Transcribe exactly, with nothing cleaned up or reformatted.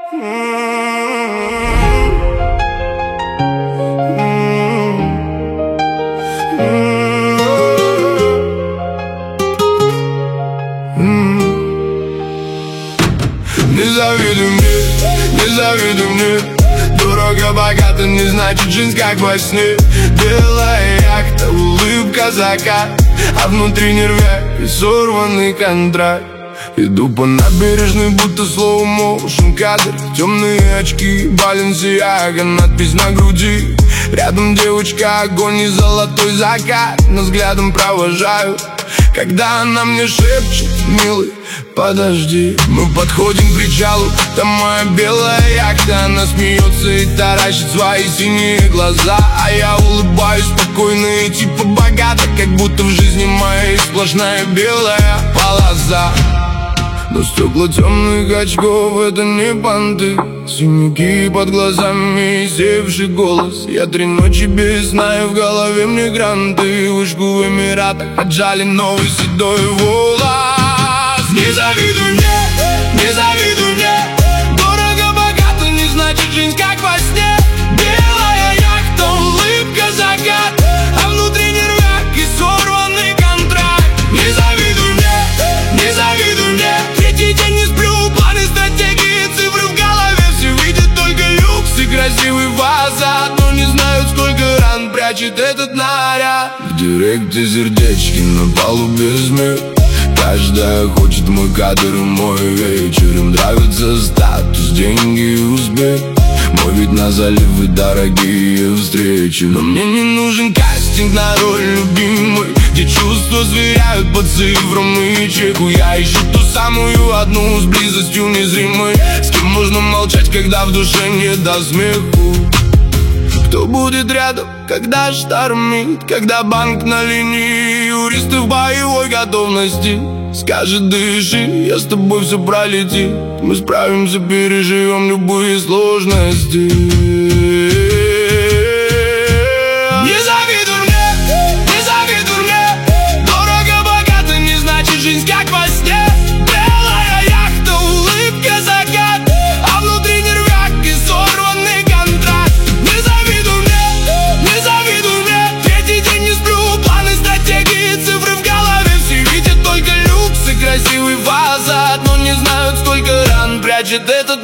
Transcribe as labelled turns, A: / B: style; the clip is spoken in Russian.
A: Не завидуй мне, не завидуй мне. Дорого, богато, не значит жизнь как во сне. Белая яхта, улыбка, закат, а внутри нервяк и сорванный контракт. Иду по набережной, будто slow motion кадр. Темные очки, Balenciaga, надпись на груди. Рядом девочка, огонь и золотой закат. Но взглядом провожаю, когда она мне шепчет: милый, подожди. Мы подходим к причалу, там моя белая яхта. Она смеется и таращит свои синие глаза, а я улыбаюсь спокойно и типа богато, как будто в жизни моей сплошная белая полоса. Но стекла темных очков — это не понты. Синяки под глазами и севший голос. Я три ночи без сна, и в голове мне гранты. Вышку в Эмиратах отжали новый седой волос. Не завидуй мне, не завидуй мне. Дорого, богато, не значит жизнь как во сне. Белая яхта, улыбка, закат, а внутри нервяк и сорванный контракт. Не завидуй мне, не завидуй мне. Третий день не сплю, планы, стратегии, цифры в голове. Все видят только люкс и красивый фасад, но не знают, сколько ран прячет этот наряд. В директе сердечки, на палубе змей. Каждая хочет мой кадр и мой вечер. Им нравится статус, деньги и успех. Мой вид на залив и дорогие встречи. Но мне не нужен кастинг на роль любимой, где чувства сверяют по цифрам и чеку. Я ищу ту самую одну с близостью незримой, с кем можно молчать, когда в душе не до смеху. Кто будет рядом, когда штормит, когда банк на линии, юристы в боевой готовности. Скажет: дыши, я с тобой все пролетит. Мы справимся, переживем любые сложности. Не завидуй мне, не завидуй мне. Дорого, богато, не значит жизнь как во сне. Белая яхта, улыбка, закат, а внутри нервяк и сорванный контракт. Не завидуй мне, не завидуй мне. Третий день не сплю, планы, стратегии, цифры в голове. Все видят только люкс и красивый фасад, но не знают, сколько ран прячет этот